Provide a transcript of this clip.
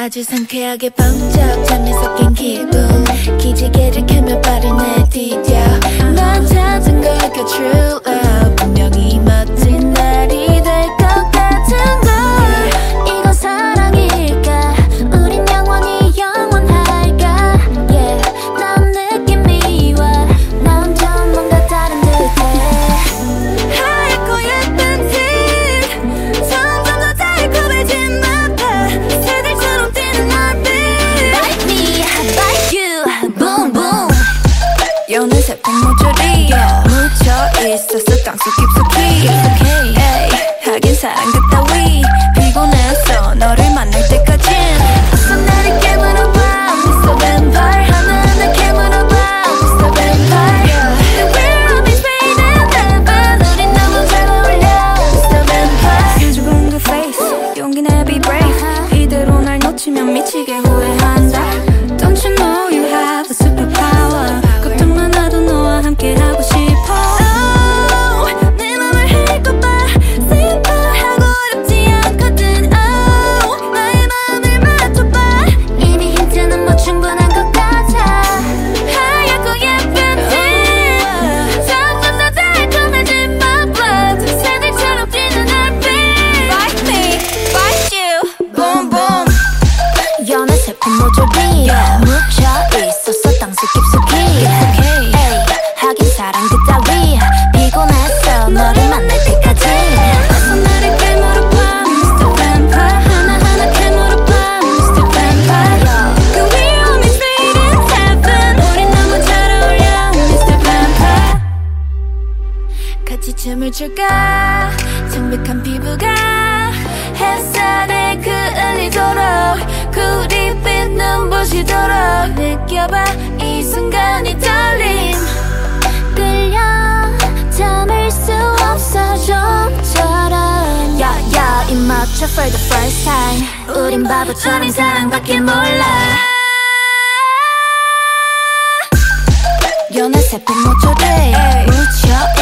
아주 상쾌하게 번쩍 잠에 섞인 기분 기지개를 켜며 발을 내디뎌 난 찾은 걸까 true love 분명히 멋진 날이 될 것 같은 걸 이건 사랑일까 우린 영원히 영원할까 yeah 난 느낌이 와 나 혼자 뭔가 다른 듯해 하얗고 예쁜 티 점점 더 달콤해진 나파 새들처럼 뛰는 얼빛 Bite me, bite you, boom boom 연애 세포 모조리 묻혀 있었어 땅속 깊숙이 에이 하긴 사랑 그따위 피곤했어 너를 만날 때까진 어서 나를 깨물어봐 Mr. Vampire 하나하나 깨물어봐 Mr. Vampire We're always waiting heaven 우린 너무 잘 어울려 Mr. Vampire 수줍은 그 face 용기 내 be brave 이대로 날 놓치면 미치게 후회한다 Don't you know you have a superpower 걱정만 하도 너와 함께 하고 싶어 Oh 내 맘을 읽어봐 슬퍼하고 어렵지 않거든 Oh 나의 마음을 맞춰봐 이미 힌트는 뭐 충분한 것 같아 하얗고 예쁜 티 점점 더 달콤해진 my blood 새들처럼 뛰는 얼빛 Bite me, bite you, boom boom 연애 세포 모조리 묻혀 있었어 땅속 깊숙이 에이 하긴 사랑 그따위 피곤했어 너를 만날 때까지 어서 나를 깨물어봐 Mr. Vampire 하나하나 깨물어봐 Mr. Vampire We're always waiting heaven 우린 너무 잘 어울려 Mr. Vampire 같이 춤을 출까 창백한 피부가 햇살에 그을리도록 구릿빛 눈부시도록 느껴봐 이 순간이 떨림 끌려 참을 수 없어 좀처럼 야야 입 맞춰 for the first time 우린 바보처럼 사랑밖에 몰라 연애 세포 모조리 묻혀